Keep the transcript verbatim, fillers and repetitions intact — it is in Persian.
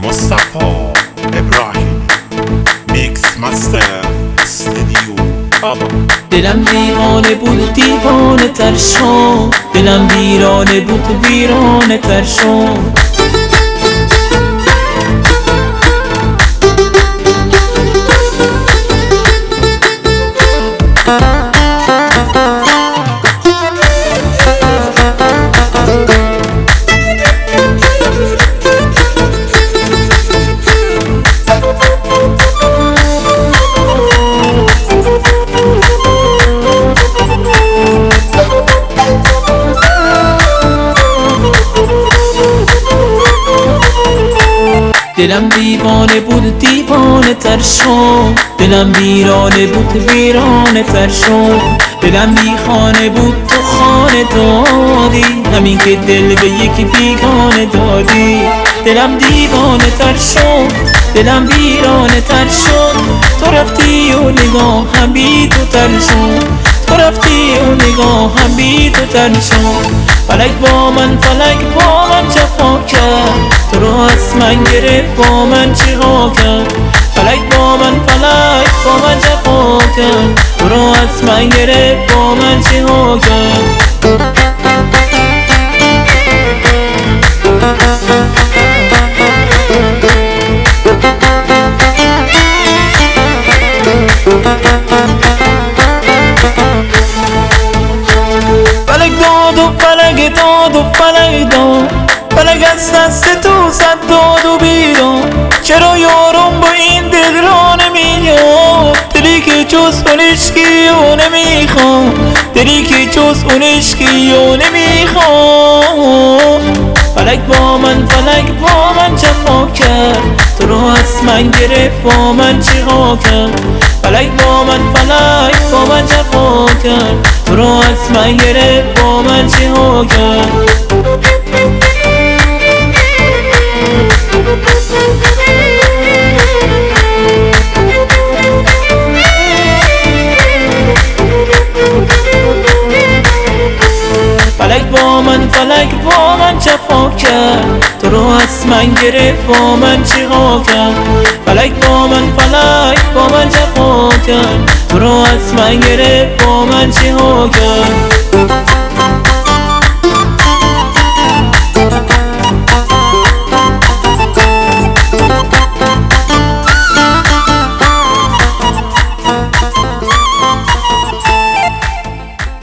مصطفی ابراهیم میکس مستر استودیو بابا. دلم دیوانه بود دیوانه تر شد، دلم ویرانه بود ویرانه تر شد. دلم دیوانه بود دیوانه تر شد، دلم ویرانه بود ویرانه تر شد. دلم بی خانه بود تو خانه دادی، همین که دل به یکی بیگانه دادی. دلم دیوانه تر شد، دلم ویرانه تر شد. تو رفتی و نگاه هم بی تو تر شد، تو رفتی و نگاه هم بی تو تر شد. فلک با من فلک با من جفا کرد، تو رو از من گرفت با من چیغا کرد. فلک با من فلک با من جفا کرد، تو رو از من گرفت با من چیغا کرد. فلک داد و فلک داد و فلک داد، فلک از دست تو صد داد و بیداد. چرا یارم با این دل را نمیاد، دلی که جز اون عشقی و نمیخواد، دلی که جز اون عشقی و نمیخواد. فلک با من فلک با من جفا کرد، تو رو از من گرفت با من چیغا کرد. فلک با من فلک با من جفا کرد، تو رو از من گرفت با من چیغا کرد. فلک با من فلک با من جفا کرد، تو رو از من گرفت با من چیغا کرد. فلک با من فلک با من جفا کرد، تو رو از من گرفت با من چیغا کرد.